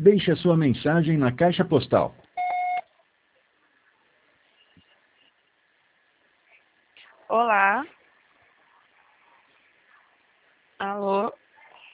Deixe a sua mensagem na caixa postal. Olá,